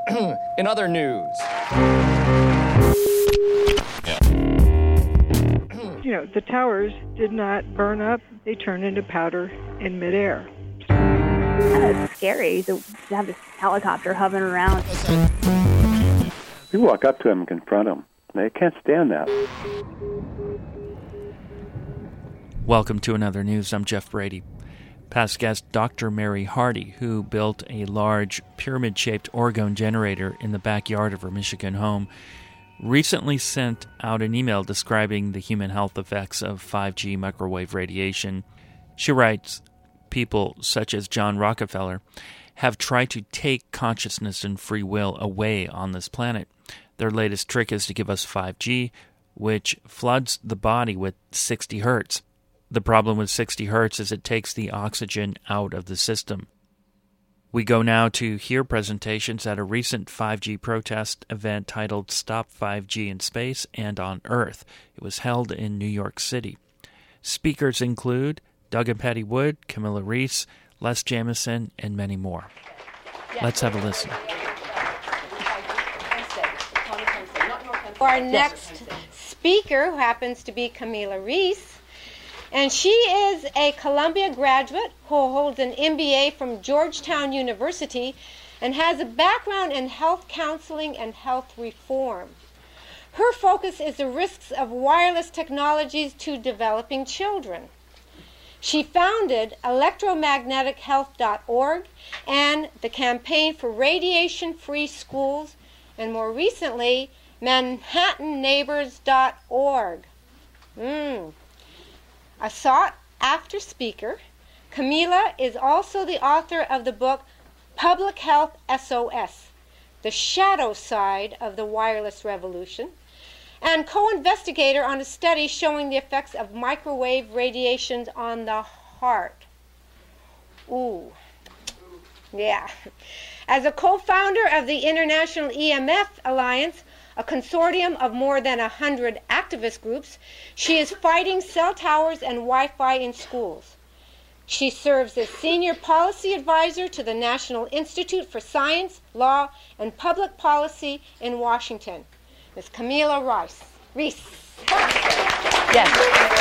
In other news. The towers did not burn up. They turned into powder in midair. It's scary to have this helicopter hovering around. You walk up to them and confront them. They can't stand that. Welcome to Another News. I'm Jeff Brady. Past guest Dr. Mary Hardy, who built a large pyramid-shaped orgone generator in the backyard of her Michigan home, recently sent out an email describing the human health effects of 5G microwave radiation. She writes, people such as John Rockefeller have tried to take consciousness and free will away on this planet. Their latest trick is to give us 5G, which floods the body with 60 hertz. The problem with 60 hertz is it takes the oxygen out of the system. We go now to hear presentations at a recent 5G protest event titled Stop 5G in Space and on Earth. It was held in New York City. Speakers include Doug and Patty Wood, Camilla Reese, Les Jamison, and many more. Let's have a listen. Our next speaker, who happens to be Camilla Reese, and she is a Columbia graduate who holds an MBA from Georgetown University and has a background in health counseling and health reform. Her focus is the risks of wireless technologies to developing children. She founded electromagnetichealth.org and the Campaign for Radiation-Free Schools, and more recently, ManhattanNeighbors.org. A sought-after speaker, Camilla is also the author of the book Public Health SOS, The Shadow Side of the Wireless Revolution, and co-investigator on a study showing the effects of microwave radiations on the heart. Ooh. Yeah. As a co-founder of the International EMF Alliance, a consortium of more than 100 activist groups, she is fighting cell towers and Wi-Fi in schools. She serves as senior policy advisor to the National Institute for Science, Law, and Public Policy in Washington. Ms. Camilla Reese. Yes.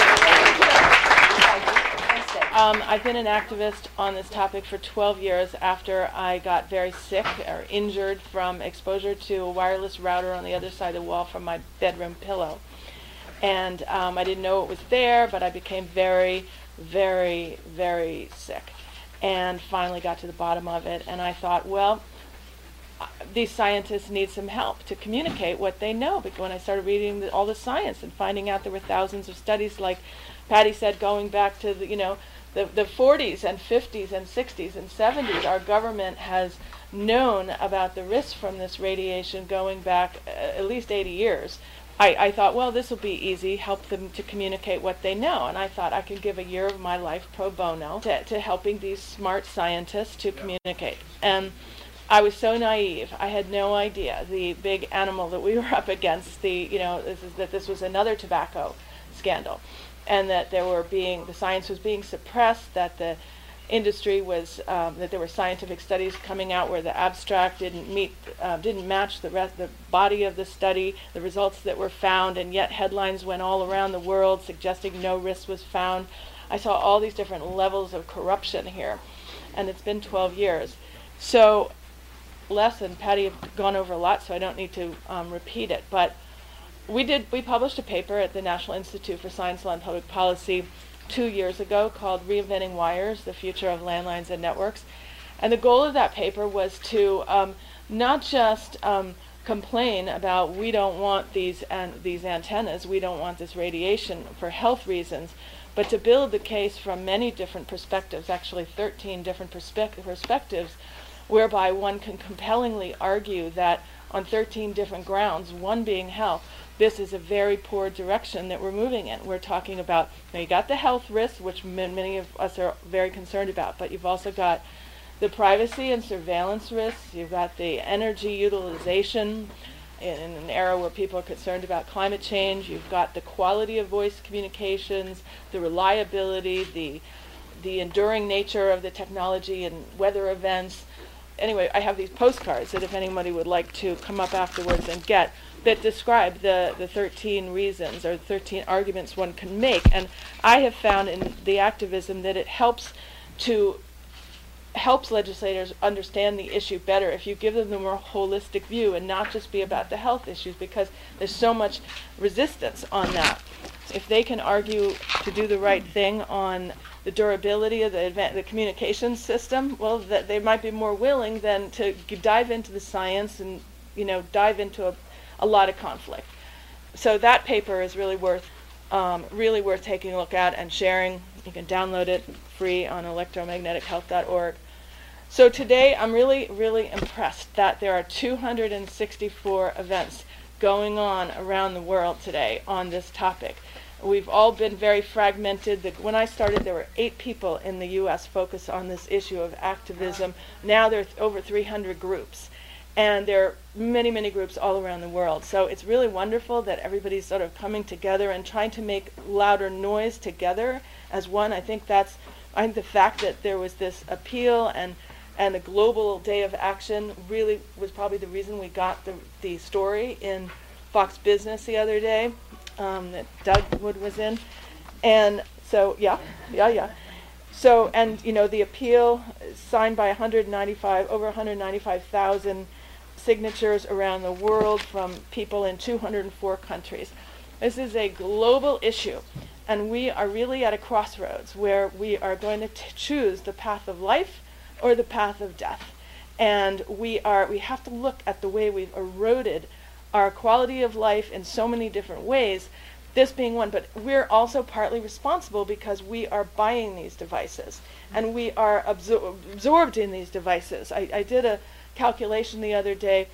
I've been an activist on this topic for 12 years after I got very sick or injured from exposure to a wireless router on the other side of the wall from my bedroom pillow. And I didn't know it was there, but I became very, very, very sick and finally got to the bottom of it. And I thought, well, these scientists need some help to communicate what they know. But when I started reading all the science and finding out there were thousands of studies, like Patty said, going back to the 40s and 50s and 60s and 70s, our government has known about the risks from this radiation going back at least 80 years. I thought, well, this will be easy, help them to communicate what they know. And I thought I could give a year of my life pro bono to helping these smart scientists to communicate. And I was so naive. I had no idea the big animal that we were up against, that this was another tobacco scandal. And that the science was being suppressed, that the industry was, that there were scientific studies coming out where the abstract didn't match the body of the study, the results that were found, and yet headlines went all around the world suggesting no risk was found. I saw all these different levels of corruption here, and it's been 12 years. So Les and Patty have gone over a lot, so I don't need to repeat it, but we published a paper at the National Institute for Science, Law, and Public Policy 2 years ago called Reinventing Wires, the Future of Landlines and Networks. And the goal of that paper was to not just complain about we don't want these antennas, we don't want this radiation for health reasons, but to build the case from many different perspectives, actually 13 different perspectives, whereby one can compellingly argue that on 13 different grounds, one being health, this is a very poor direction that we're moving in. We're talking about, you got the health risks, which many of us are very concerned about, but you've also got the privacy and surveillance risks. You've got the energy utilization in an era where people are concerned about climate change. You've got the quality of voice communications, the reliability, the enduring nature of the technology and weather events. anyway, I have these postcards that if anybody would like to come up afterwards and get, that describe the 13 reasons or 13 arguments one can make. And I have found in the activism that it helps legislators understand the issue better if you give them the more holistic view and not just be about the health issues, because there's so much resistance on that. If they can argue to do the right thing on the durability of the communications system, well, that they might be more willing than to dive into the science and dive into a lot of conflict. So that paper is really worth taking a look at and sharing. You can download it free on electromagnetic.health.org. So today I'm really, really impressed that there are 264 events going on around the world today on this topic. We've all been very fragmented. When I started, there were 8 people in the U.S. focused on this issue of activism. Now there are over 300 groups. And there are many, many groups all around the world. So it's really wonderful that everybody's sort of coming together and trying to make louder noise together as one. I think the fact that there was this appeal and a global day of action really was probably the reason we got the story in Fox Business the other day that Doug Wood was in. And so, yeah. So, and the appeal signed by over 195,000 signatures around the world from people in 204 countries. This is a global issue, and we are really at a crossroads where we are going to choose the path of life or the path of death. And we have to look at the way we've eroded our quality of life in so many different ways, this being one, but we're also partly responsible because we are buying these devices and we are absorbed in these devices. I did a calculation the other day.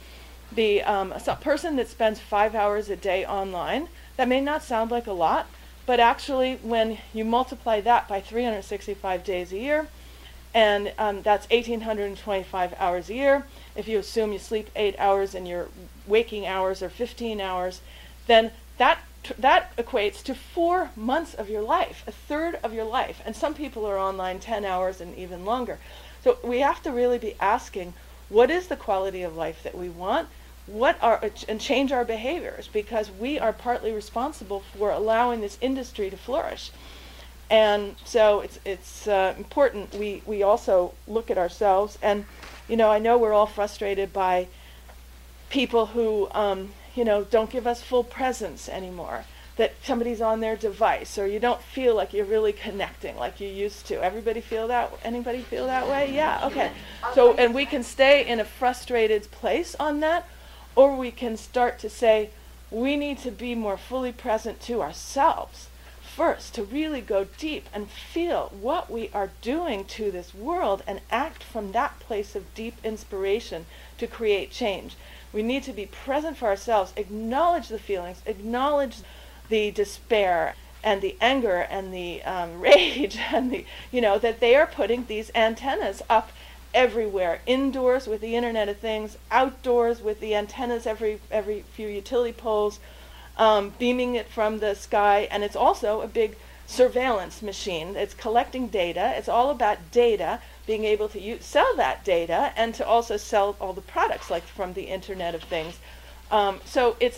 A person that spends 5 hours a day online, that may not sound like a lot, but actually when you multiply that by 365 days a year, and that's 1,825 hours a year. If you assume you sleep 8 hours and your waking hours are 15 hours, then that equates to 4 months of your life, a third of your life. And some people are online 10 hours and even longer. So we have to really be asking, what is the quality of life that we want? And change our behaviors, because we are partly responsible for allowing this industry to flourish. And so it's important we also look at ourselves. And I know we're all frustrated by people who don't give us full presence anymore, that somebody's on their device, or you don't feel like you're really connecting like you used to. Anybody feel that way? Yeah, okay. So, and we can stay in a frustrated place on that, or we can start to say, we need to be more fully present to ourselves first, to really go deep and feel what we are doing to this world and act from that place of deep inspiration to create change. We need to be present for ourselves, acknowledge the feelings, acknowledge the despair and the anger and the rage and that they are putting these antennas up everywhere, indoors with the Internet of Things, outdoors with the antennas every few utility poles, beaming it from the sky. And it's also a big surveillance machine. It's collecting data. It's all about data, being able to sell that data and to also sell all the products like from the Internet of Things. So it's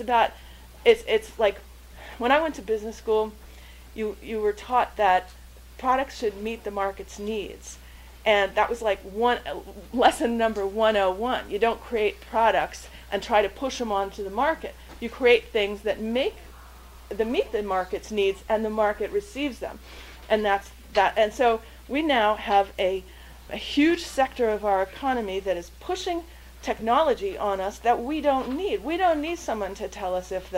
like when I went to business school, you were taught that products should meet the market's needs. And that was like lesson number 101. You don't create products and try to push them onto the market. You create things that meet the market's needs, and the market receives them. And that's that. And so we now have a huge sector of our economy that is pushing technology on us that we don't need. We don't need someone to tell us if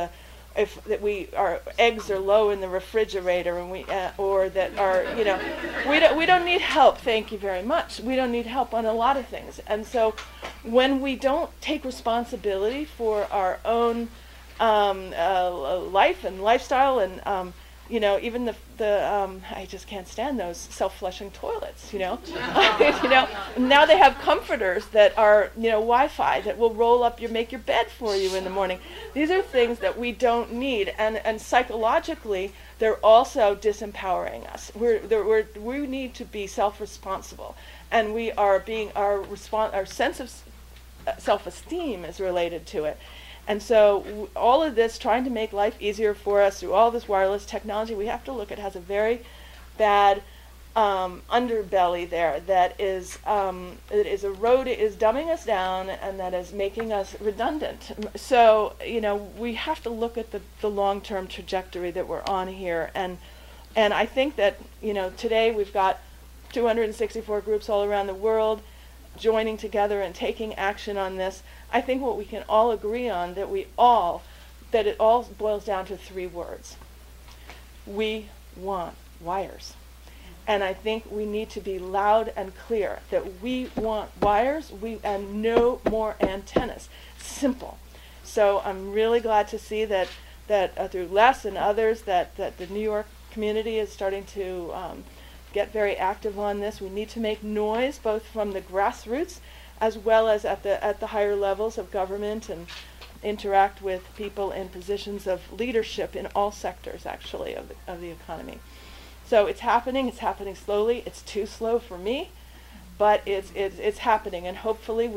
our eggs are low in the refrigerator, and or that our we don't need help. Thank you very much. We don't need help on a lot of things. And so when we don't take responsibility for our own life and lifestyle, and even the I just can't stand those self-flushing toilets, Now they have comforters that are, Wi-Fi that will roll up make your bed for you in the morning. These are things that we don't need, and psychologically, they're also disempowering us. We need to be self-responsible, and we are being our sense of self-esteem is related to it. And so all of this, trying to make life easier for us through all this wireless technology, we have to look at has a very bad underbelly there that is dumbing us down, and that is making us redundant. So we have to look at the long-term trajectory that we're on here, and I think that today we've got 264 groups all around the world joining together and taking action on this. I think what we can all agree on that it all boils down to 3 words. We want wires. And I think we need to be loud and clear that we want wires and no more antennas. Simple. So I'm really glad to see that through Les and others that the New York community is starting to get very active on this. We need to make noise both from the grassroots as well as at the higher levels of government, and interact with people in positions of leadership in all sectors, actually, of the economy. So it's happening slowly. It's too slow for me, but it's happening, and hopefully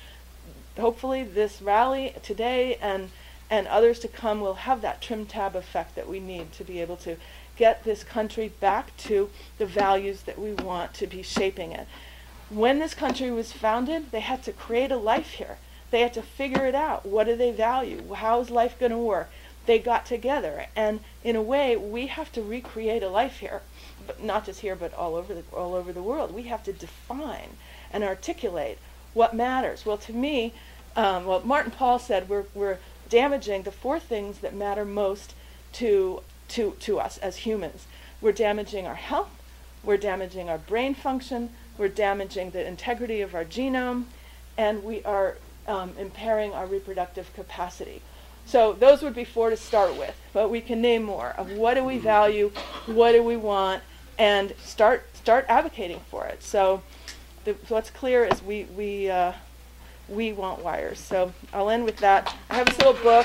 this rally today and others to come will have that trim tab effect that we need to be able to get this country back to the values that we want to be shaping it. When this country was founded, they had to create a life here. They had to figure it out. What do they value? How is life going to work? They got together, and in a way, we have to recreate a life here, but not just here, but all over the world. We have to define and articulate what matters. Well, to me, Martin Paul said we're damaging the 4 things that matter most to us as humans. We're damaging our health. We're damaging our brain function. We're damaging the integrity of our genome, and we are impairing our reproductive capacity. So those would be 4 to start with, but we can name more of what do we value, what do we want, and start advocating for it. So what's clear is we want wires. So I'll end with that. I have this little book,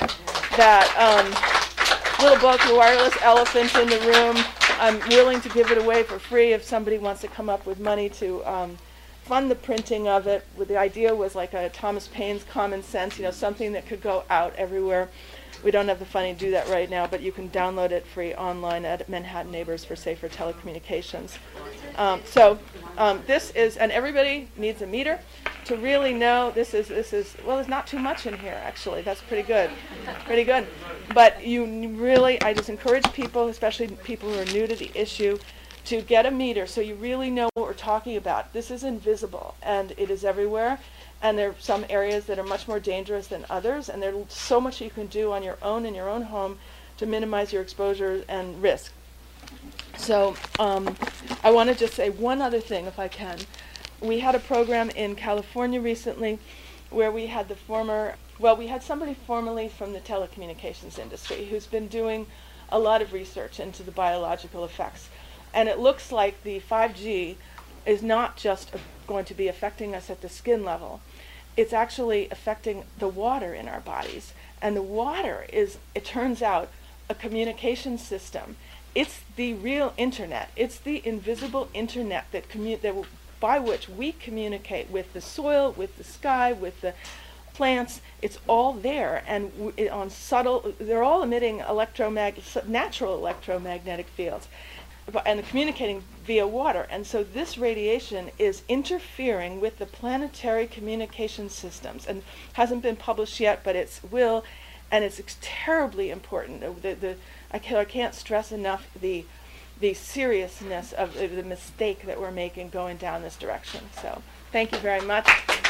The Wireless Elephant in the Room. I'm willing to give it away for free if somebody wants to come up with money to fund the printing of it. The idea was like a Thomas Paine's Common Sense, something that could go out everywhere. We don't have the funding to do that right now, but you can download it free online at Manhattan Neighbors for Safer Telecommunications. This is, and everybody needs a meter to really know this is, well, there's not too much in here, actually. That's pretty good. But I just encourage people, especially people who are new to the issue, to get a meter so you really know what we're talking about. This is invisible, and it is everywhere. And there are some areas that are much more dangerous than others, and there's so much you can do on your own in your own home to minimize your exposure and risk. So I want to just say one other thing, if I can. We had a program in California recently where we had we had somebody formerly from the telecommunications industry who's been doing a lot of research into the biological effects. And it looks like the 5G is not just going to be affecting us at the skin level. It's actually affecting the water in our bodies. And the water is, it turns out, a communication system. It's the real internet. It's the invisible internet by which we communicate with the soil, with the sky, with the plants. It's all there, and they're all emitting natural electromagnetic fields, and communicating via water. And so this radiation is interfering with the planetary communication systems, and hasn't been published yet, but it will, and it's terribly important. I can't stress enough the seriousness of the mistake that we're making going down this direction. So thank you very much.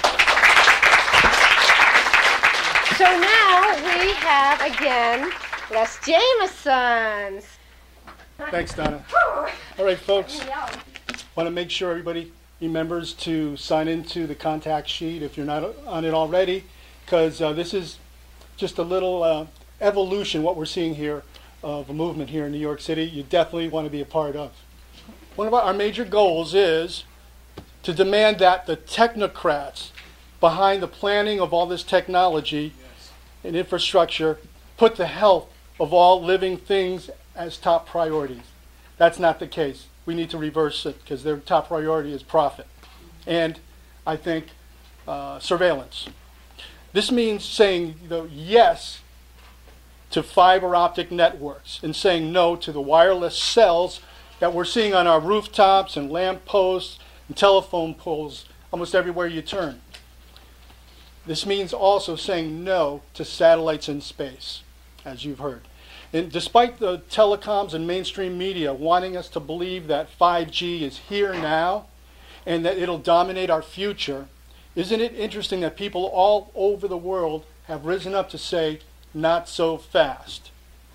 So now we have again Les Jameson. Thanks, Donna. All right, folks. Want to make sure everybody remembers to sign into the contact sheet if you're not on it already, because this is just a little evolution, what we're seeing here, of a movement here in New York City you definitely want to be a part of. One of our major goals is to demand that the technocrats behind the planning of all this technology and infrastructure put the health of all living things as top priorities. That's not the case. We need to reverse it because their top priority is profit. And I think surveillance. This means saying yes to fiber optic networks and saying no to the wireless cells that we're seeing on our rooftops and lamp posts and telephone poles almost everywhere you turn. This means also saying no to satellites in space, as you've heard. And despite the telecoms and mainstream media wanting us to believe that 5G is here now and that it'll dominate our future, isn't it interesting that people all over the world have risen up to say, not so fast?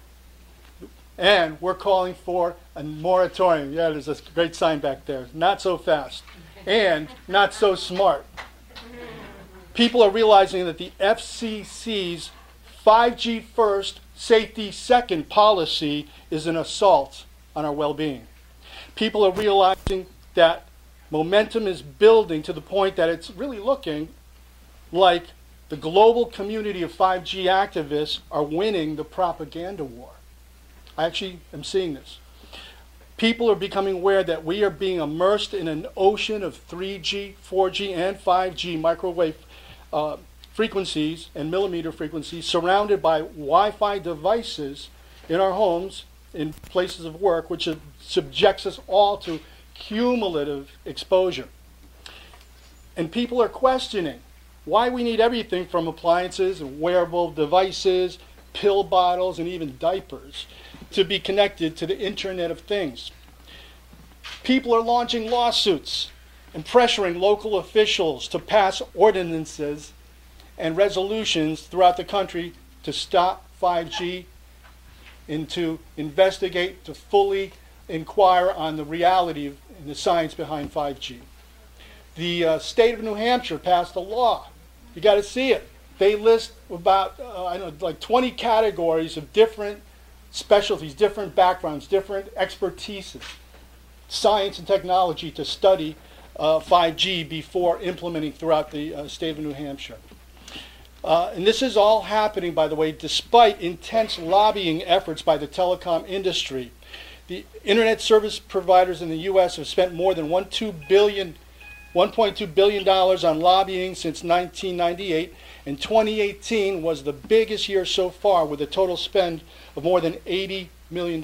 And we're calling for a moratorium. Yeah, there's a great sign back there. Not so fast. And not so smart. People are realizing that the FCC's 5G first, safety second policy is an assault on our well-being. People are realizing that momentum is building to the point that it's really looking like the global community of 5G activists are winning the propaganda war. I actually am seeing this. People are becoming aware that we are being immersed in an ocean of 3G, 4G, and 5G microwave frequencies and millimeter frequencies surrounded by Wi-Fi devices in our homes, in places of work, which subjects us all to cumulative exposure. And people are questioning why we need everything from appliances and wearable devices, pill bottles, and even diapers to be connected to the Internet of Things. People are launching lawsuits and pressuring local officials to pass ordinances and resolutions throughout the country to stop 5G and to investigate, to fully inquire on the reality and the science behind 5G. The state of New Hampshire passed a law. You got to see it. They list about, 20 categories of different specialties, different backgrounds, different expertises, science and technology to study 5G before implementing throughout the state of New Hampshire. And this is all happening, by the way, despite intense lobbying efforts by the telecom industry. The internet service providers in the U.S. have spent more than $1.2 billion on lobbying since 1998, and 2018 was the biggest year so far with a total spend of more than $80 million.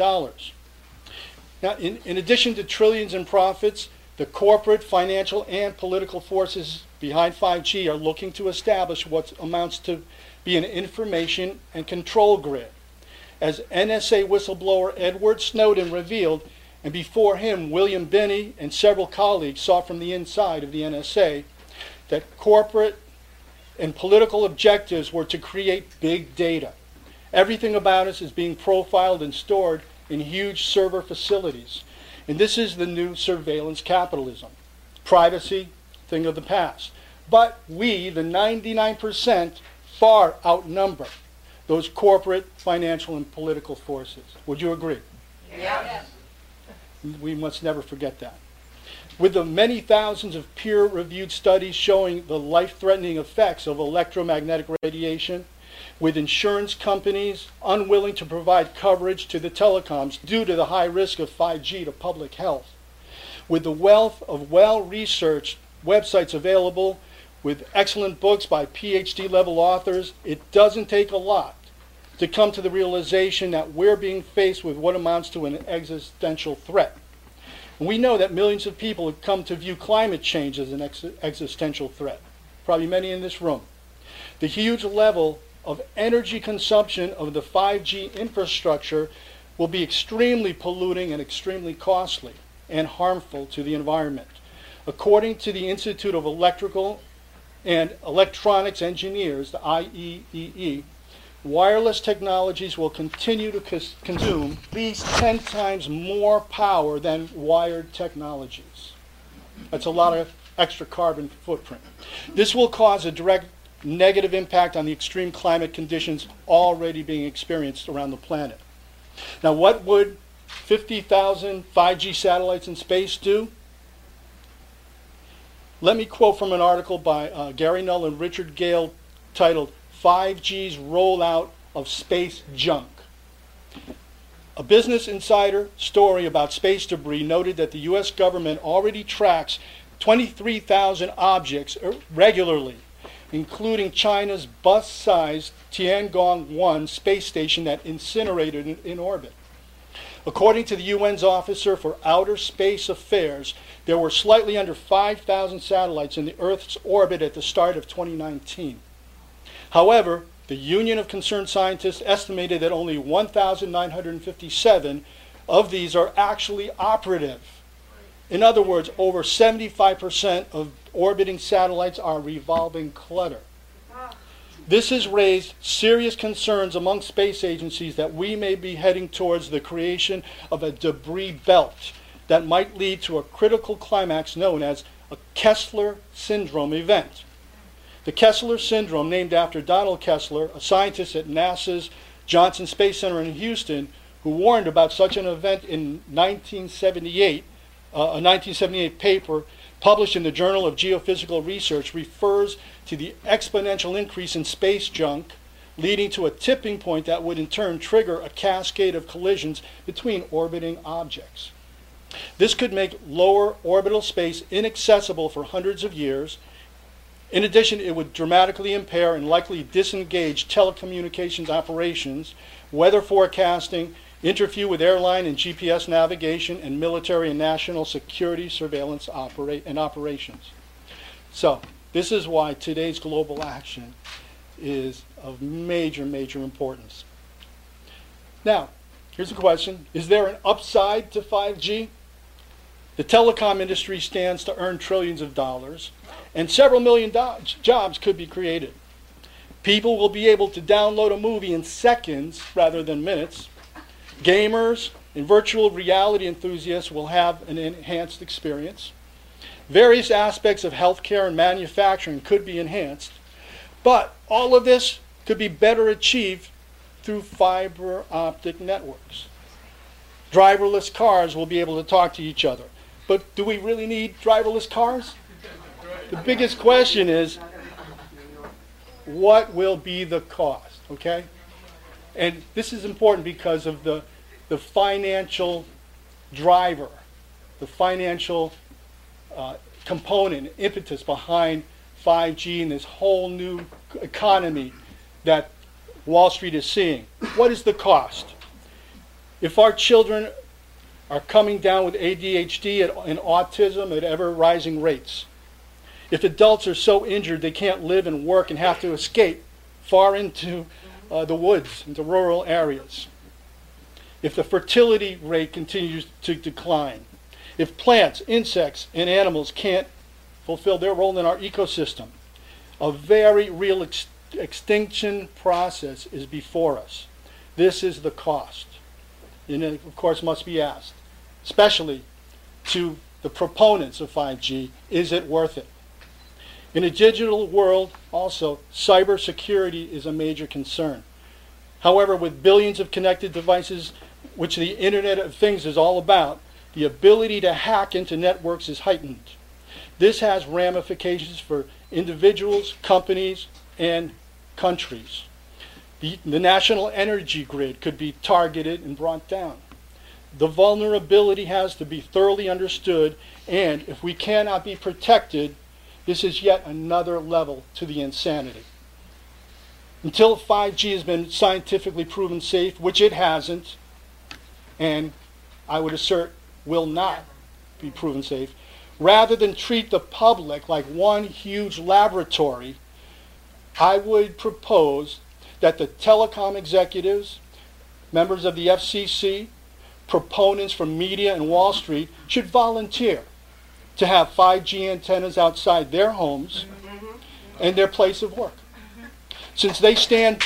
Now, in addition to trillions in profits, the corporate, financial, and political forces behind 5G are looking to establish what amounts to be an information and control grid. As NSA whistleblower Edward Snowden revealed, and before him William Binney and several colleagues saw from the inside of the NSA, that corporate and political objectives were to create big data. Everything about us is being profiled and stored in huge server facilities. And this is the new surveillance capitalism. Privacy, thing of the past. But we, the 99%, far outnumber those corporate, financial, and political forces. Would you agree? Yes. We must never forget that. With the many thousands of peer-reviewed studies showing the life-threatening effects of electromagnetic radiation, with insurance companies unwilling to provide coverage to the telecoms due to the high risk of 5G to public health, with the wealth of well-researched websites available, with excellent books by PhD-level authors, it doesn't take a lot to come to the realization that we're being faced with what amounts to an existential threat. And we know that millions of people have come to view climate change as an existential threat, probably many in this room. The huge level of energy consumption of the 5G infrastructure will be extremely polluting and extremely costly and harmful to the environment. According to the Institute of Electrical and Electronics Engineers, the IEEE, wireless technologies will continue to consume at least 10 times more power than wired technologies. That's a lot of extra carbon footprint. This will cause a direct negative impact on the extreme climate conditions already being experienced around the planet. Now, what would 50,000 5G satellites in space do? Let me quote from an article by Gary Null and Richard Gale titled 5G's Rollout of Space Junk. A Business Insider story about space debris noted that the U.S. government already tracks 23,000 objects regularly, including China's bus-sized Tiangong-1 space station that incinerated in orbit. According to the UN's Officer for Outer Space Affairs, there were slightly under 5,000 satellites in the Earth's orbit at the start of 2019. However, the Union of Concerned Scientists estimated that only 1,957 of these are actually operative. In other words, over 75% of orbiting satellites are revolving clutter. This has raised serious concerns among space agencies that we may be heading towards the creation of a debris belt that might lead to a critical climax known as a Kessler syndrome event. The Kessler syndrome, named after Donald Kessler, a scientist at NASA's Johnson Space Center in Houston, who warned about such an event in 1978, a 1978 paper published in the Journal of Geophysical Research, refers to the exponential increase in space junk, leading to a tipping point that would in turn trigger a cascade of collisions between orbiting objects. This could make lower orbital space inaccessible for hundreds of years. In addition, it would dramatically impair and likely disengage telecommunications operations, weather forecasting, interfere with airline and GPS navigation, and military and national security surveillance operations. So, this is why today's global action is of major, major importance. Now, here's a question. Is there an upside to 5G? The telecom industry stands to earn trillions of dollars, and several million jobs could be created. People will be able to download a movie in seconds rather than minutes. Gamers and virtual reality enthusiasts will have an enhanced experience. Various aspects of healthcare and manufacturing could be enhanced, but all of this could be better achieved through fiber optic networks. Driverless cars will be able to talk to each other. But do we really need driverless cars? The biggest question is, what will be the cost, okay? And this is important because of the financial driver, the financial component, impetus behind 5G and this whole new economy that Wall Street is seeing. What is the cost? If our children are coming down with ADHD and autism at ever-rising rates, if adults are so injured they can't live and work and have to escape far into the woods, into rural areas, if the fertility rate continues to decline, if plants, insects, and animals can't fulfill their role in our ecosystem, a very real extinction process is before us. This is the cost. And it, of course, must be asked, especially to the proponents of 5G, is it worth it? In a digital world, also, cybersecurity is a major concern. However, with billions of connected devices, which the Internet of Things is all about, the ability to hack into networks is heightened. This has ramifications for individuals, companies, and countries. The national energy grid could be targeted and brought down. The vulnerability has to be thoroughly understood, and if we cannot be protected, this is yet another level to the insanity. Until 5G has been scientifically proven safe, which it hasn't, and I would assert will not be proven safe, rather than treat the public like one huge laboratory, I would propose that the telecom executives, members of the FCC, proponents from media and Wall Street should volunteer to have 5G antennas outside their homes and their place of work. Since they stand...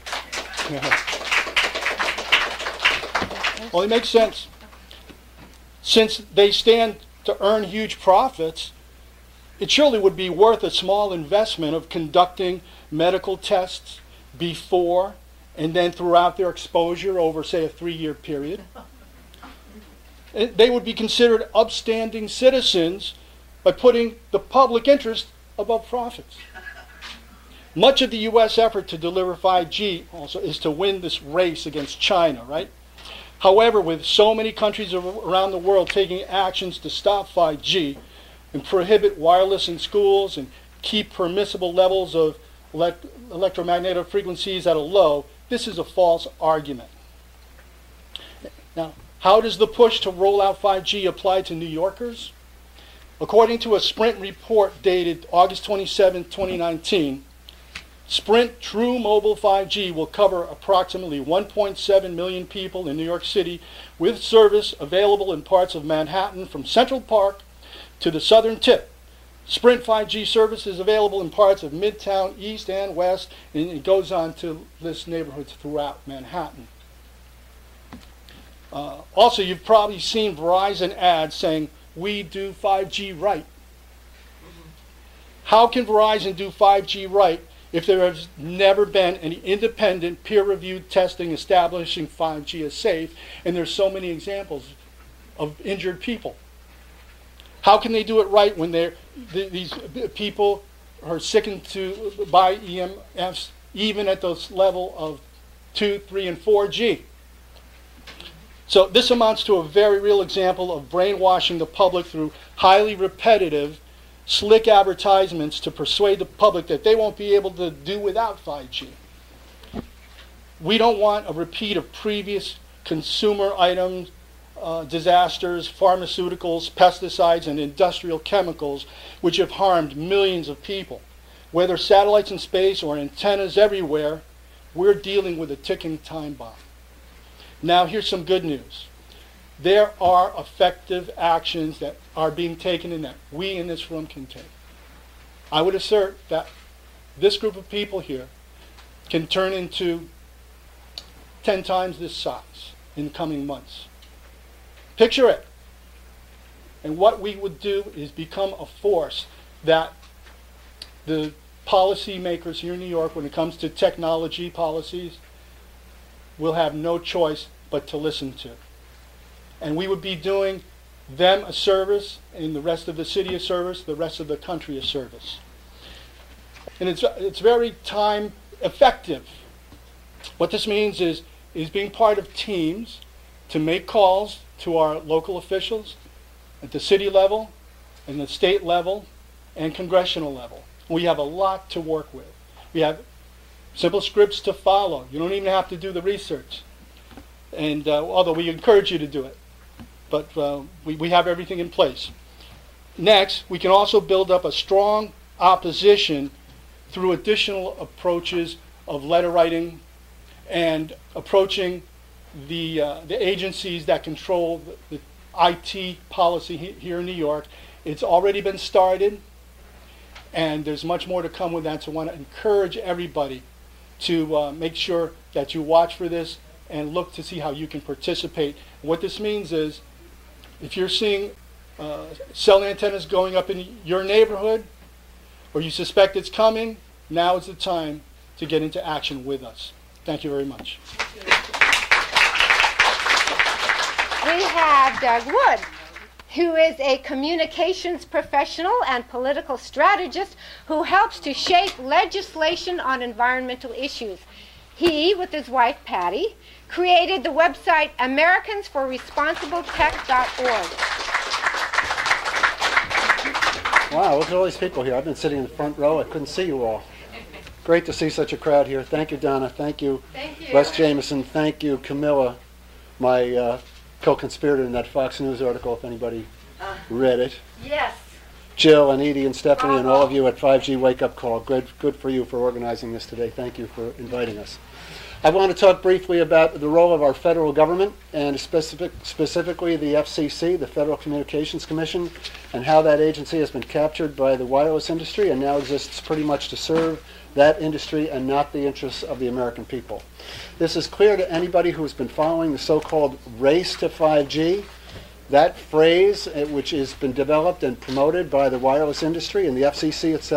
Well, it makes sense. Since they stand to earn huge profits, it surely would be worth a small investment of conducting medical tests before and then throughout their exposure over, say, a 3-year period, they would be considered upstanding citizens by putting the public interest above profits. Much of the U.S. effort to deliver 5G also is to win this race against China, right? However, with so many countries around the world taking actions to stop 5G and prohibit wireless in schools and keep permissible levels of electromagnetic frequencies at a low, this is a false argument. Now, how does the push to roll out 5G apply to New Yorkers? According to a Sprint report dated August 27, 2019, Sprint True Mobile 5G will cover approximately 1.7 million people in New York City with service available in parts of Manhattan from Central Park to the southern tip. Sprint 5G service is available in parts of Midtown, East and West, and it goes on to list neighborhoods throughout Manhattan. Also, you've probably seen Verizon ads saying, "We do 5G right." How can Verizon do 5G right if there has never been any independent peer-reviewed testing establishing 5G as safe, and there's so many examples of injured people? How can they do it right when these people are sickened by EMFs even at the level of 2, 3, and 4G? So this amounts to a very real example of brainwashing the public through highly repetitive, slick advertisements to persuade the public that they won't be able to do without 5G. We don't want a repeat of previous consumer items, disasters, pharmaceuticals, pesticides, and industrial chemicals which have harmed millions of people. Whether satellites in space or antennas everywhere, we're dealing with a ticking time bomb. Now here's some good news. There are effective actions that are being taken and that we in this room can take. I would assert that this group of people here can turn into 10 times this size in the coming months. Picture it. And what we would do is become a force that the policymakers here in New York, when it comes to technology policies, will have no choice but to listen to. And we would be doing them a service, and the rest of the city a service, the rest of the country a service. And it's very time effective. What this means is being part of teams to make calls to our local officials at the city level, and the state level, and congressional level. We have a lot to work with. We have simple scripts to follow. You don't even have to do the research. And although we encourage you to do it. But we have everything in place. Next, we can also build up a strong opposition through additional approaches of letter writing and approaching the agencies that control the IT policy here in New York. It's already been started, and there's much more to come with that. So I want to encourage everybody to make sure that you watch for this and look to see how you can participate. What this means is, if you're seeing cell antennas going up in your neighborhood, or you suspect it's coming, now is the time to get into action with us. Thank you very much. We have Doug Wood, who is a communications professional and political strategist who helps to shape legislation on environmental issues. He, with his wife Patty, created the website AmericansForResponsibleTech.org. Wow, look at all these people here. I've been sitting in the front row. I couldn't see you all. Great to see such a crowd here. Thank you, Donna. Thank you, Les Jameson. Thank you, Camilla, my co-conspirator in that Fox News article, if anybody read it. Yes. Jill and Edie and Stephanie and all of you at 5G Wake Up Call. Good for you for organizing this today. Thank you for inviting us. I want to talk briefly about the role of our federal government, and specifically the FCC, the Federal Communications Commission, and how that agency has been captured by the wireless industry and now exists pretty much to serve that industry and not the interests of the American people. This is clear to anybody who's been following the so-called race to 5G. That phrase, which has been developed and promoted by the wireless industry and the FCC itself,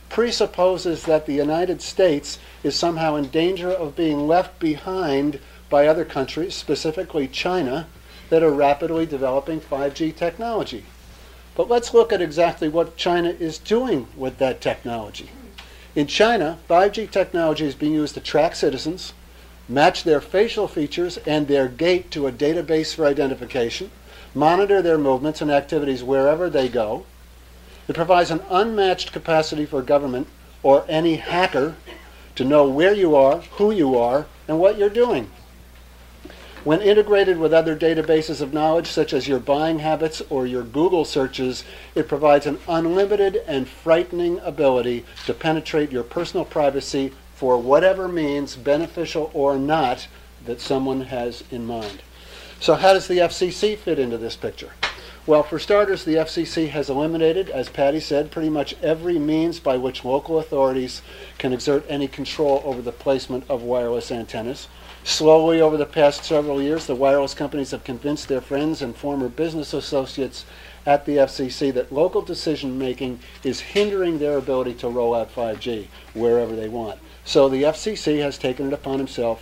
presupposes that the United States is somehow in danger of being left behind by other countries, specifically China, that are rapidly developing 5G technology. But let's look at exactly what China is doing with that technology. In China, 5G technology is being used to track citizens, match their facial features and their gait to a database for identification, monitor their movements and activities wherever they go. It provides an unmatched capacity for government or any hacker to know where you are, who you are, and what you're doing. When integrated with other databases of knowledge, such as your buying habits or your Google searches, it provides an unlimited and frightening ability to penetrate your personal privacy for whatever means, beneficial or not, that someone has in mind. So how does the FCC fit into this picture? Well, for starters, the FCC has eliminated, as Patty said, pretty much every means by which local authorities can exert any control over the placement of wireless antennas. Slowly, over the past several years, the wireless companies have convinced their friends and former business associates at the FCC that local decision-making is hindering their ability to roll out 5G wherever they want. So the FCC has taken it upon itself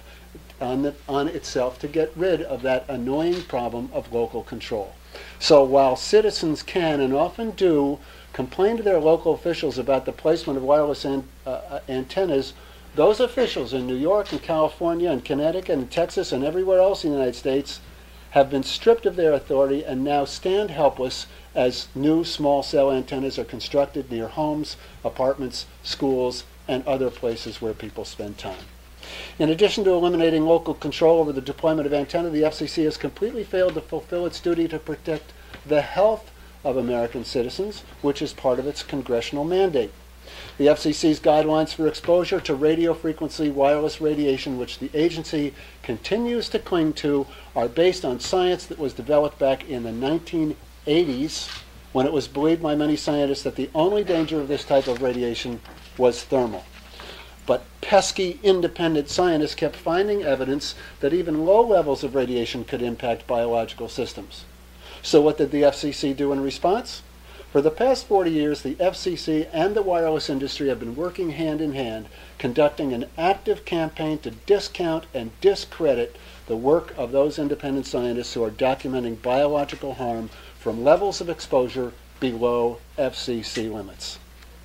to get rid of that annoying problem of local control. So while citizens can, and often do, complain to their local officials about the placement of wireless antennas, those officials in New York and California and Connecticut and Texas and everywhere else in the United States have been stripped of their authority and now stand helpless as new small cell antennas are constructed near homes, apartments, schools, and other places where people spend time. In addition to eliminating local control over the deployment of antenna, the FCC has completely failed to fulfill its duty to protect the health of American citizens, which is part of its congressional mandate. The FCC's guidelines for exposure to radio frequency wireless radiation, which the agency continues to cling to, are based on science that was developed back in the 1980s, when it was believed by many scientists that the only danger of this type of radiation was thermal. But pesky independent scientists kept finding evidence that even low levels of radiation could impact biological systems. So what did the FCC do in response? For the past 40 years, the FCC and the wireless industry have been working hand in hand, conducting an active campaign to discount and discredit the work of those independent scientists who are documenting biological harm from levels of exposure below FCC limits.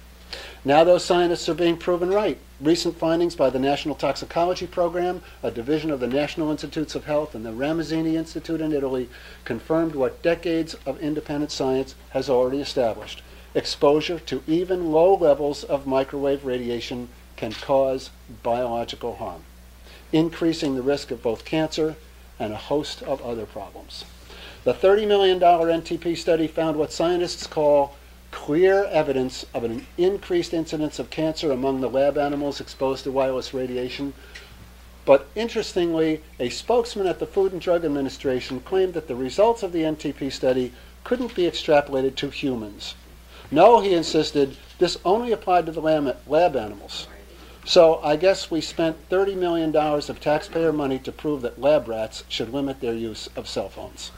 Now those scientists are being proven right. Recent findings by the National Toxicology Program, a division of the National Institutes of Health, and the Ramazzini Institute in Italy confirmed what decades of independent science has already established. Exposure to even low levels of microwave radiation can cause biological harm, increasing the risk of both cancer and a host of other problems. The $30 million NTP study found what scientists call clear evidence of an increased incidence of cancer among the lab animals exposed to wireless radiation. But interestingly, a spokesman at the Food and Drug Administration claimed that the results of the NTP study couldn't be extrapolated to humans. No, he insisted, this only applied to the lab animals. So I guess we spent $30 million of taxpayer money to prove that lab rats should limit their use of cell phones.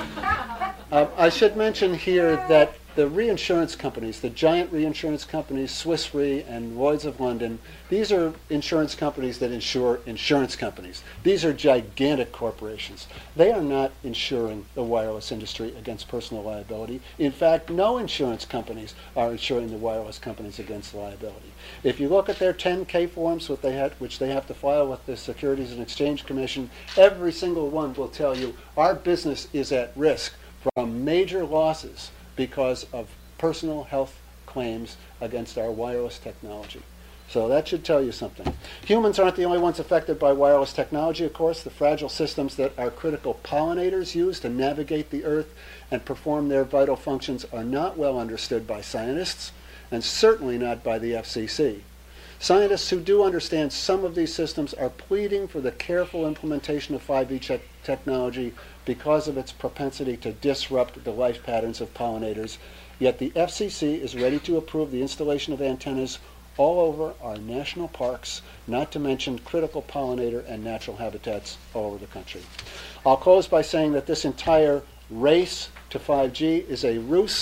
I should mention here that the reinsurance companies, the giant reinsurance companies, Swiss Re and Lloyd's of London, these are insurance companies that insure insurance companies. These are gigantic corporations. They are not insuring the wireless industry against personal liability. In fact, no insurance companies are insuring the wireless companies against liability. If you look at their 10-K forms, which they have to file with the Securities and Exchange Commission, every single one will tell you our business is at risk from major losses because of personal health claims against our wireless technology. So that should tell you something. Humans aren't the only ones affected by wireless technology, of course. The fragile systems that our critical pollinators use to navigate the earth and perform their vital functions are not well understood by scientists, and certainly not by the FCC. Scientists who do understand some of these systems are pleading for the careful implementation of 5G technology because of its propensity to disrupt the life patterns of pollinators, yet the FCC is ready to approve the installation of antennas all over our national parks, not to mention critical pollinator and natural habitats all over the country. I'll close by saying that this entire race to 5G is a ruse.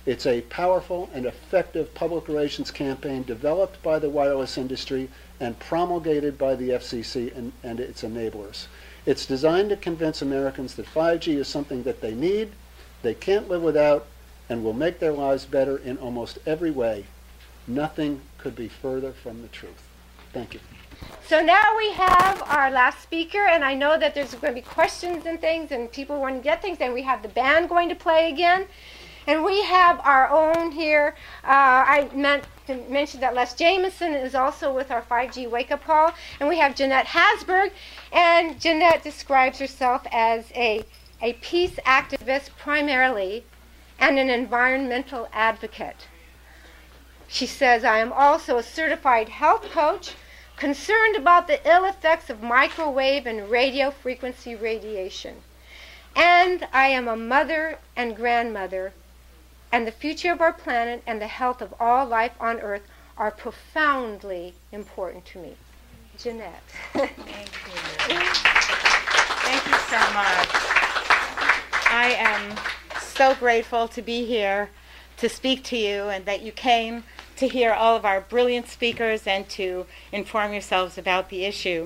It's a powerful and effective public relations campaign developed by the wireless industry and promulgated by the FCC and its enablers. It's designed to convince Americans that 5G is something that they need, they can't live without, and will make their lives better in almost every way. Nothing could be further from the truth. Thank you. So now we have our last speaker, and I know that there's going to be questions and things, and people want to get things, and we have the band going to play again. And we have our own here. I meant to mention that Les Jameson is also with our 5G wake-up call. And we have Jeanette Hasberg. And Jeanette describes herself as a peace activist primarily and an environmental advocate. She says, I am also a certified health coach concerned about the ill effects of microwave and radio frequency radiation. And I am a mother and grandmother, and the future of our planet and the health of all life on Earth are profoundly important to me. Jeanette. Thank you. Thank you so much. I am so grateful to be here to speak to you and that you came to hear all of our brilliant speakers and to inform yourselves about the issue.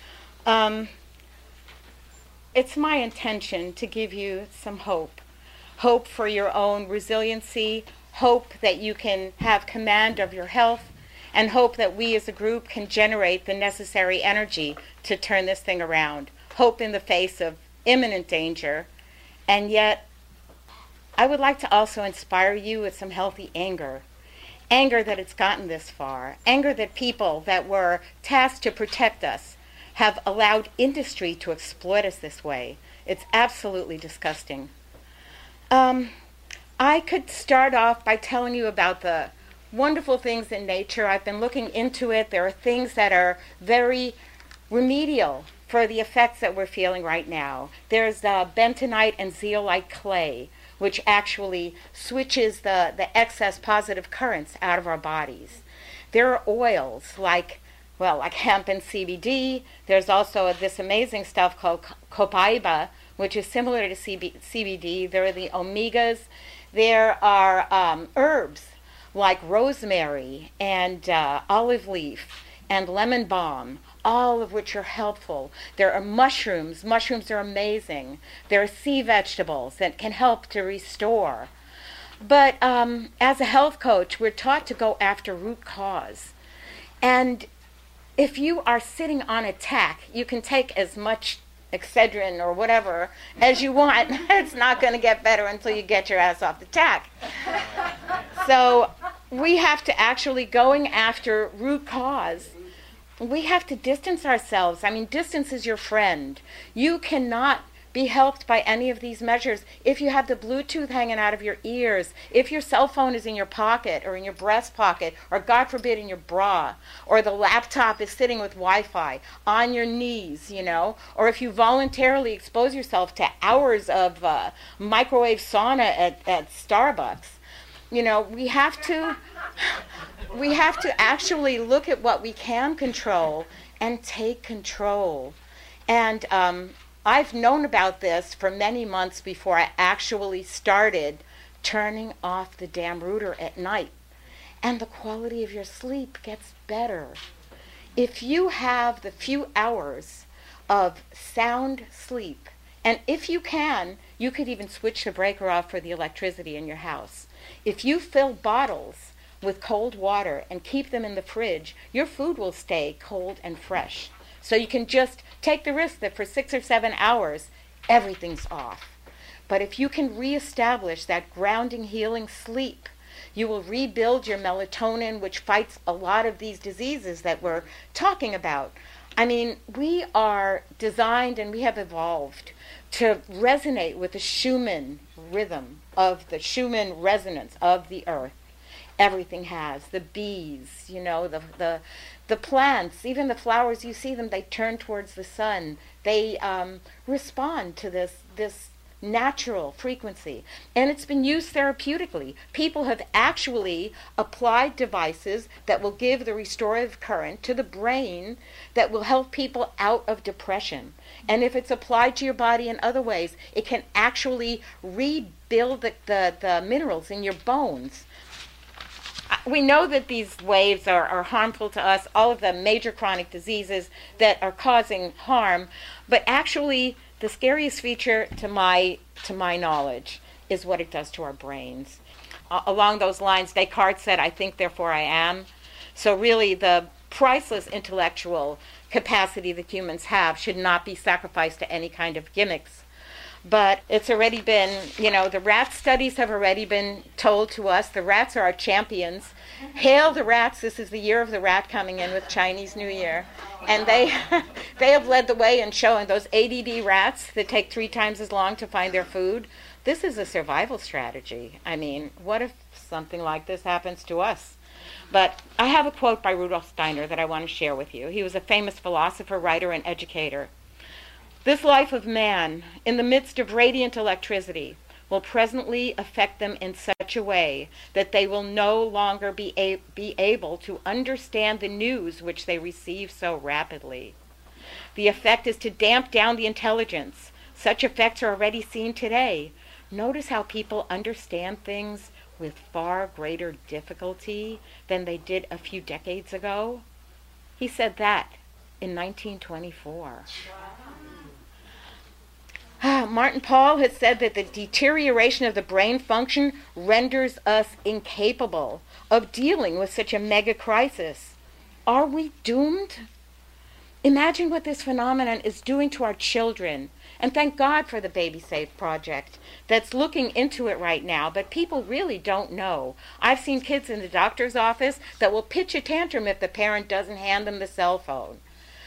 It's my intention to give you some hope. Hope for your own resiliency, hope that you can have command of your health, and hope that we as a group can generate the necessary energy to turn this thing around. Hope in the face of imminent danger. And yet, I would like to also inspire you with some healthy anger. Anger that it's gotten this far. Anger that people that were tasked to protect us have allowed industry to exploit us this way. It's absolutely disgusting. I could start off by telling you about the wonderful things in nature. I've been looking into it. There are things that are very remedial for the effects that we're feeling right now. There's bentonite and zeolite clay, which actually switches the excess positive currents out of our bodies. There are oils like hemp and CBD. There's also this amazing stuff called copaiba, which is similar to CBD. There are the omegas. There are herbs like rosemary and olive leaf and lemon balm, all of which are helpful. There are mushrooms. Mushrooms are amazing. There are sea vegetables that can help to restore. But as a health coach, we're taught to go after root cause. And if you are sitting on a tack, you can take as much Excedrin or whatever as you want. It's not going to get better until you get your ass off the tack. So we have to actually going after root cause. We have to distance ourselves. I mean, distance is your friend. You cannot be helped by any of these measures if you have the Bluetooth hanging out of your ears, if your cell phone is in your pocket or in your breast pocket, or God forbid in your bra, or the laptop is sitting with Wi-Fi on your knees, or if you voluntarily expose yourself to hours of microwave sauna at Starbucks. We have to actually look at what we can control and take control. And I've known about this for many months before I actually started turning off the damn router at night. And the quality of your sleep gets better. If you have the few hours of sound sleep, and if you can, you could even switch the breaker off for the electricity in your house. If you fill bottles with cold water and keep them in the fridge, your food will stay cold and fresh. So you can just take the risk that for 6 or 7 hours, everything's off. But if you can reestablish that grounding, healing sleep, you will rebuild your melatonin, which fights a lot of these diseases that we're talking about. I mean, we are designed and we have evolved to resonate with the Schumann rhythm of the Schumann resonance of the earth. Everything has. The bees, the plants, even the flowers, you see them, they turn towards the sun. They respond to this natural frequency, and it's been used therapeutically. People have actually applied devices that will give the restorative current to the brain that will help people out of depression. And if it's applied to your body in other ways, it can actually rebuild the minerals in your bones. We know that these waves are harmful to us, all of the major chronic diseases that are causing harm, but actually the scariest feature to my knowledge is what it does to our brains. Along those lines, Descartes said, "I think, therefore I am." So really the priceless intellectual capacity that humans have should not be sacrificed to any kind of gimmicks. But it's already been, the rat studies have already been told to us. The rats are our champions. Hail the rats. This is the year of the rat coming in with Chinese New Year. And they have led the way in showing those ADD rats that take 3 times as long to find their food. This is a survival strategy. I mean, what if something like this happens to us? But I have a quote by Rudolf Steiner that I want to share with you. He was a famous philosopher, writer, and educator. "This life of man, in the midst of radiant electricity, will presently affect them in such a way that they will no longer be able to understand the news which they receive so rapidly. The effect is to damp down the intelligence. Such effects are already seen today. Notice how people understand things with far greater difficulty than they did a few decades ago." He said that in 1924. Martin Pall has said that the deterioration of the brain function renders us incapable of dealing with such a mega crisis. Are we doomed? Imagine what this phenomenon is doing to our children. And thank God for the Baby Safe Project that's looking into it right now, but people really don't know. I've seen kids in the doctor's office that will pitch a tantrum if the parent doesn't hand them the cell phone.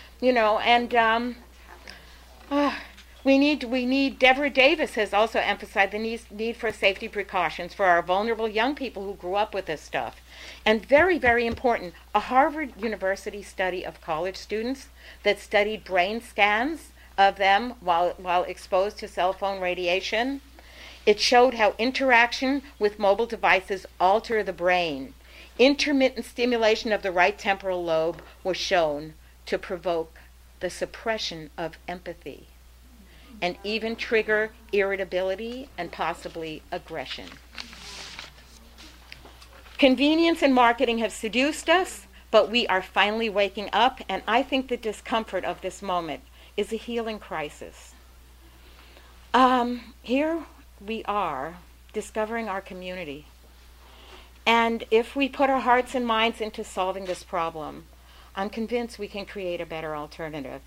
We need, Deborah Davis has also emphasized the need for safety precautions for our vulnerable young people who grew up with this stuff. And very, very important, a Harvard University study of college students that studied brain scans of them while exposed to cell phone radiation. It showed how interaction with mobile devices alter the brain. Intermittent stimulation of the right temporal lobe was shown to provoke the suppression of empathy and even trigger irritability and possibly aggression. Convenience and marketing have seduced us, but we are finally waking up, and I think the discomfort of this moment is a healing crisis. Here we are discovering our community. And if we put our hearts and minds into solving this problem, I'm convinced we can create a better alternative.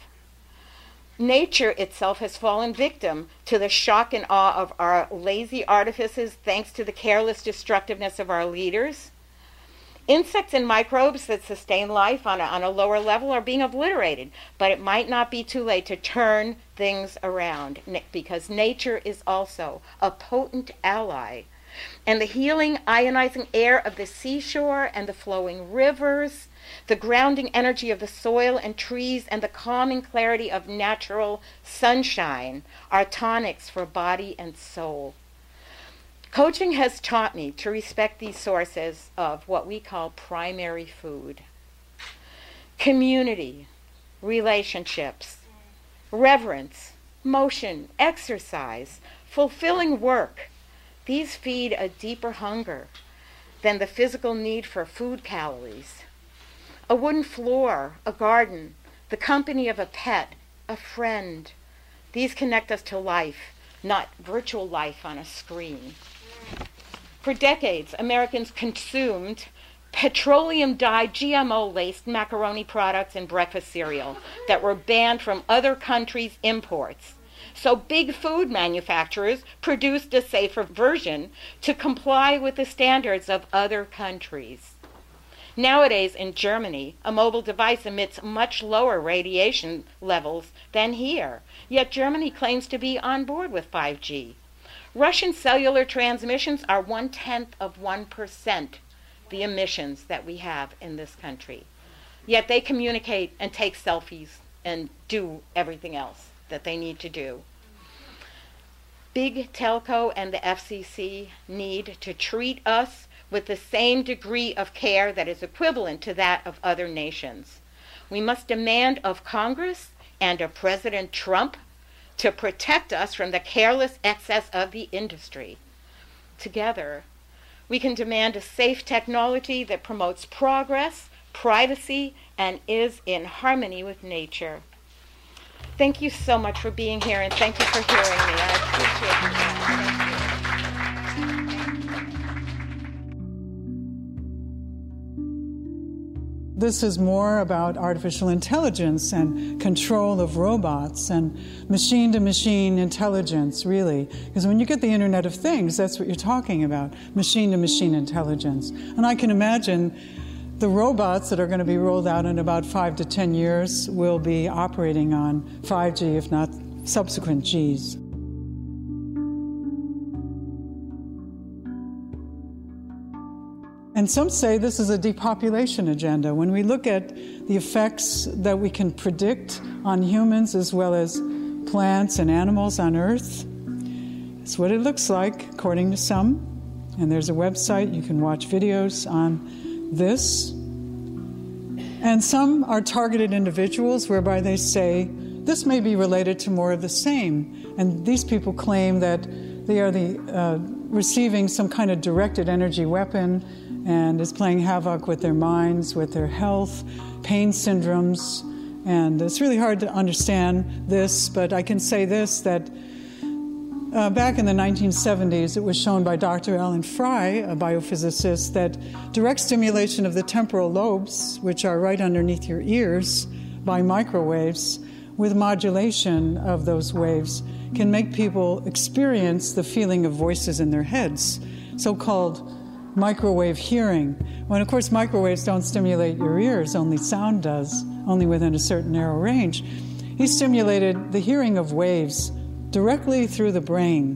Nature itself has fallen victim to the shock and awe of our lazy artifices thanks to the careless destructiveness of our leaders. Insects and microbes that sustain life on a lower level are being obliterated, but it might not be too late to turn things around because nature is also a potent ally. And the healing, ionizing air of the seashore and the flowing rivers, the grounding energy of the soil and trees, and the calming clarity of natural sunshine are tonics for body and soul. Coaching has taught me to respect these sources of what we call primary food. Community, relationships, reverence, motion, exercise, fulfilling work. These feed a deeper hunger than the physical need for food calories. A wooden floor, a garden, the company of a pet, a friend. These connect us to life, not virtual life on a screen. For decades, Americans consumed petroleum-dyed, GMO-laced macaroni products and breakfast cereal that were banned from other countries' imports. So big food manufacturers produced a safer version to comply with the standards of other countries. Nowadays, in Germany, a mobile device emits much lower radiation levels than here, yet Germany claims to be on board with 5G. Russian cellular transmissions are 0.1% the emissions that we have in this country. Yet they communicate and take selfies and do everything else that they need to do. Big Telco and the FCC need to treat us with the same degree of care that is equivalent to that of other nations. We must demand of Congress and of President Trump to protect us from the careless excess of the industry. Together, we can demand a safe technology that promotes progress, privacy, and is in harmony with nature. Thank you so much for being here, and thank you for hearing me. I appreciate it. Thank you. This is more about artificial intelligence and control of robots and machine-to-machine intelligence, really. Because when you get the Internet of Things, that's what you're talking about, machine-to-machine intelligence. And I can imagine the robots that are going to be rolled out in about 5 to 10 years will be operating on 5G, if not subsequent Gs. And some say this is a depopulation agenda. When we look at the effects that we can predict on humans as well as plants and animals on Earth, it's what it looks like, according to some. And there's a website, you can watch videos on this. And some are targeted individuals whereby they say, this may be related to more of the same. And these people claim that they are receiving some kind of directed energy weapon and is playing havoc with their minds, with their health, pain syndromes. And it's really hard to understand this, but I can say this, that back in the 1970s, it was shown by Dr. Ellen Fry, a biophysicist, that direct stimulation of the temporal lobes, which are right underneath your ears, by microwaves, with modulation of those waves, can make people experience the feeling of voices in their heads, so-called microwave hearing. When, of course, microwaves don't stimulate your ears, only sound does, only within a certain narrow range. He stimulated the hearing of waves directly through the brain.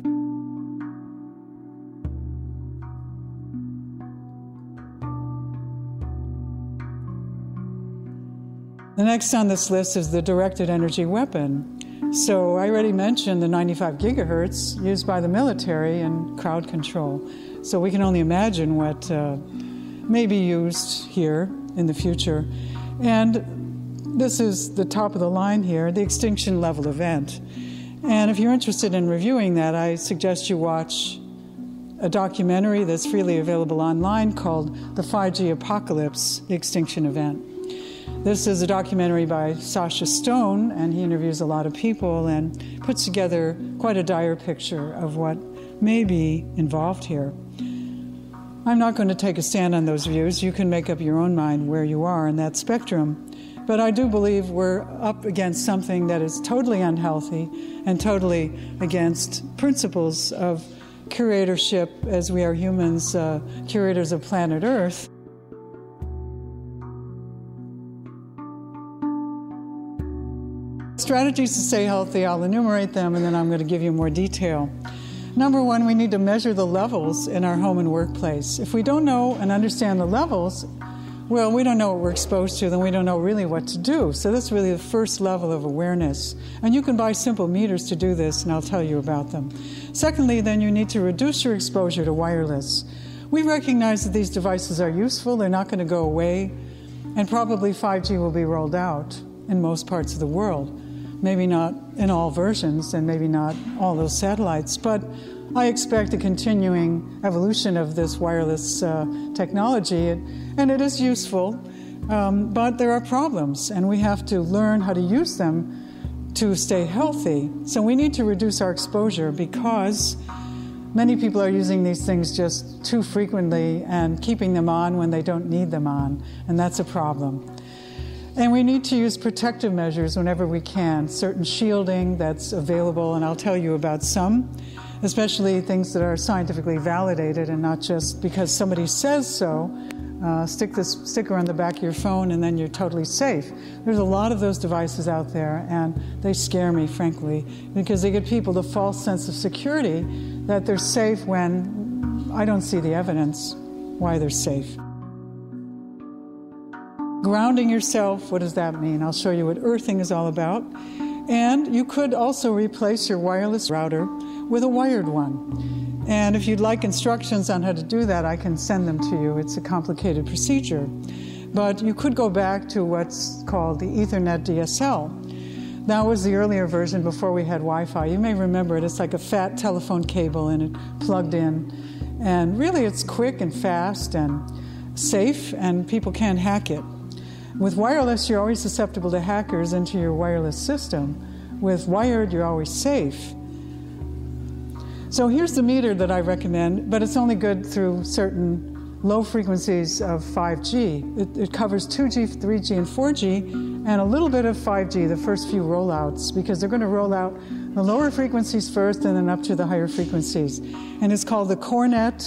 The next on this list is the directed energy weapon. So I already mentioned the 95 gigahertz used by the military in crowd control. So we can only imagine what may be used here in the future. And this is the top of the line here, the extinction level event. And if you're interested in reviewing that, I suggest you watch a documentary that's freely available online called The 5G Apocalypse, the Extinction Event. This is a documentary by Sasha Stone, and he interviews a lot of people and puts together quite a dire picture of what may be involved here. I'm not going to take a stand on those views. You can make up your own mind where you are in that spectrum. But I do believe we're up against something that is totally unhealthy and totally against principles of curatorship, as we are humans, curators of planet Earth. Strategies to stay healthy, I'll enumerate them, and then I'm going to give you more detail. Number one, we need to measure the levels in our home and workplace. If we don't know and understand the levels, well, we don't know what we're exposed to, then we don't know really what to do. So that's really the first level of awareness. And you can buy simple meters to do this, and I'll tell you about them. Secondly, then you need to reduce your exposure to wireless. We recognize that these devices are useful, they're not going to go away, and probably 5G will be rolled out in most parts of the world. Maybe not in all versions and maybe not all those satellites, but I expect a continuing evolution of this wireless technology, and it is useful, but there are problems, and we have to learn how to use them to stay healthy. So we need to reduce our exposure because many people are using these things just too frequently and keeping them on when they don't need them on, and that's a problem. And we need to use protective measures whenever we can, certain shielding that's available, and I'll tell you about some, especially things that are scientifically validated and not just because somebody says so. Stick this sticker on the back of your phone and then you're totally safe. There's a lot of those devices out there, and they scare me, frankly, because they give people the false sense of security that they're safe when I don't see the evidence why they're safe. Grounding yourself, what does that mean? I'll show you what earthing is all about. And you could also replace your wireless router with a wired one. And if you'd like instructions on how to do that, I can send them to you. It's a complicated procedure. But you could go back to what's called the Ethernet DSL. That was the earlier version before we had Wi-Fi. You may remember it. It's like a fat telephone cable and it plugged in. And really it's quick and fast and safe, and people can't hack it. With wireless, you're always susceptible to hackers into your wireless system. With wired, you're always safe. So here's the meter that I recommend, but it's only good through certain low frequencies of 5G. It covers 2G, 3G, and 4G, and a little bit of 5G, the first few rollouts, because they're going to roll out the lower frequencies first and then up to the higher frequencies. And it's called the Cornet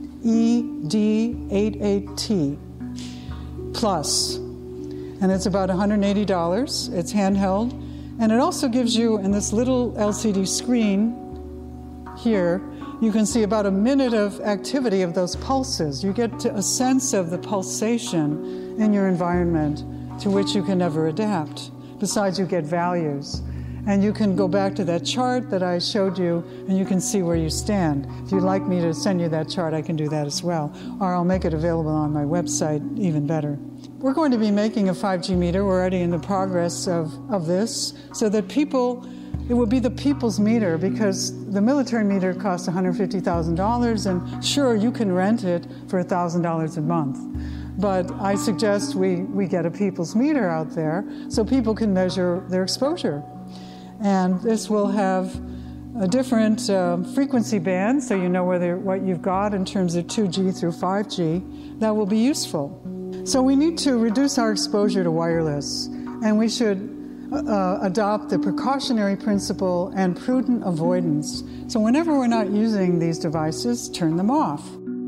ED88T Plus. And it's about $180. It's handheld. And it also gives you, in this little LCD screen here, you can see about a minute of activity of those pulses. You get a sense of the pulsation in your environment to which you can never adapt. Besides, you get values. And you can go back to that chart that I showed you, and you can see where you stand. If you'd like me to send you that chart, I can do that as well. Or I'll make it available on my website, even better. We're going to be making a 5G meter. We're already in the progress of this, so that it will be the people's meter, because the military meter costs $150,000, and sure, you can rent it for $1,000 a month. But I suggest we get a people's meter out there so people can measure their exposure. And this will have a different frequency band, so you know what you've got in terms of 2G through 5G. That will be useful. So we need to reduce our exposure to wireless, and we should adopt the precautionary principle and prudent avoidance. So whenever we're not using these devices, turn them off.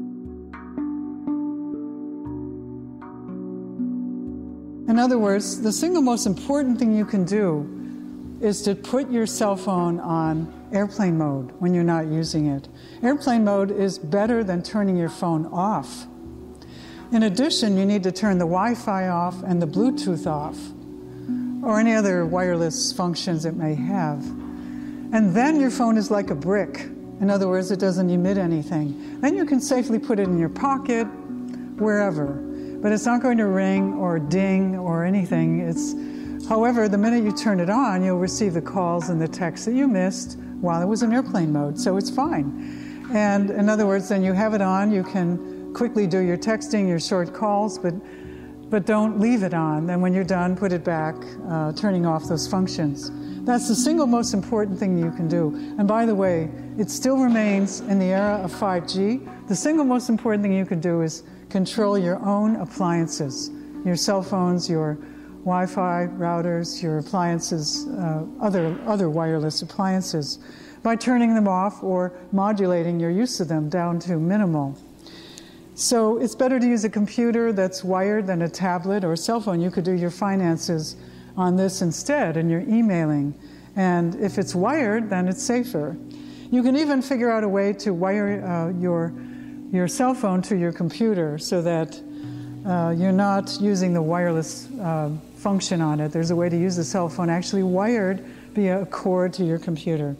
In other words, the single most important thing you can do is to put your cell phone on airplane mode when you're not using it. Airplane mode is better than turning your phone off. In addition, you need to turn the Wi-Fi off and the Bluetooth off, or any other wireless functions it may have. And then your phone is like a brick. In other words, it doesn't emit anything. Then you can safely put it in your pocket, wherever. But it's not going to ring or ding or anything. However, the minute you turn it on, you'll receive the calls and the texts that you missed while it was in airplane mode, so it's fine. And in other words, then you have it on, you can quickly do your texting, your short calls, but don't leave it on. Then when you're done, put it back, turning off those functions. That's the single most important thing you can do. And by the way, it still remains in the era of 5G. The single most important thing you can do is control your own appliances, your cell phones, your Wi-Fi routers, your appliances, other wireless appliances, by turning them off or modulating your use of them down to minimal. So it's better to use a computer that's wired than a tablet or a cell phone. You could do your finances on this instead, and your emailing. And if it's wired, then it's safer. You can even figure out a way to wire your cell phone to your computer so that you're not using the wireless function on it. There's a way to use the cell phone actually wired via a cord to your computer.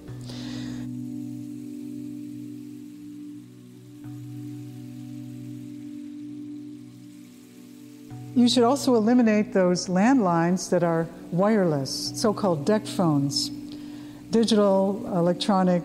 You should also eliminate those landlines that are wireless, so-called DECT phones, digital electronic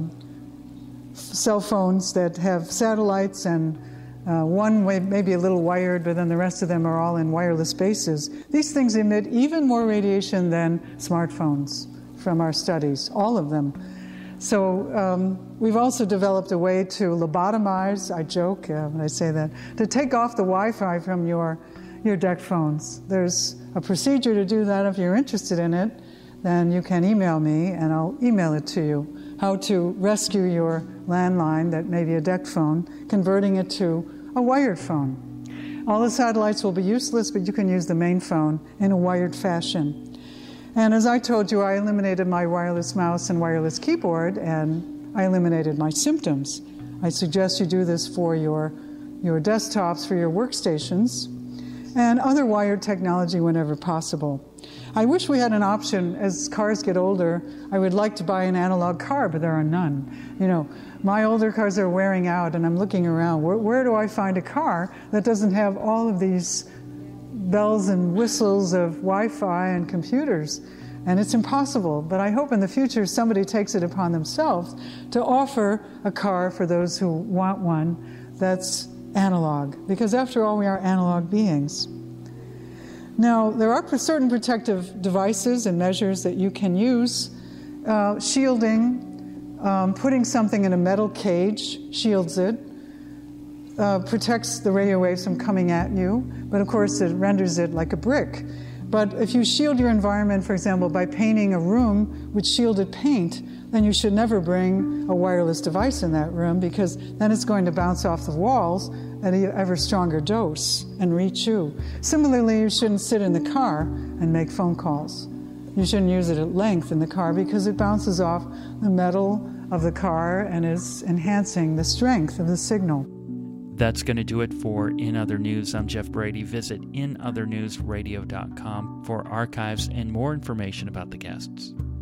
cell phones that have satellites, and one may be a little wired, but then the rest of them are all in wireless bases. These things emit even more radiation than smartphones from our studies, all of them. So we've also developed a way to lobotomize, I joke when I say that, to take off the Wi-Fi from your DECT phones. There's a procedure to do that. If you're interested in it, then you can email me and I'll email it to you. How to rescue your landline that may be a DECT phone, converting it to a wired phone. All the satellites will be useless, but you can use the main phone in a wired fashion. And as I told you, I eliminated my wireless mouse and wireless keyboard, and I eliminated my symptoms. I suggest you do this for your desktops, for your workstations, and other wired technology whenever possible. I wish we had an option as cars get older. I would like to buy an analog car, but there are none. You know, my older cars are wearing out, and I'm looking around. Where do I find a car that doesn't have all of these bells and whistles of Wi-Fi and computers? And it's impossible, but I hope in the future somebody takes it upon themselves to offer a car for those who want one that's analog, because after all, we are analog beings. Now, there are certain protective devices and measures that you can use. Shielding, putting something in a metal cage shields it, protects the radio waves from coming at you, but of course it renders it like a brick. But if you shield your environment, for example, by painting a room with shielded paint, then you should never bring a wireless device in that room, because then it's going to bounce off the walls at an ever stronger dose and reach you. Similarly, you shouldn't sit in the car and make phone calls. You shouldn't use it at length in the car, because it bounces off the metal of the car and is enhancing the strength of the signal. That's going to do it for In Other News. I'm Jeff Brady. Visit inothernewsradio.com for archives and more information about the guests.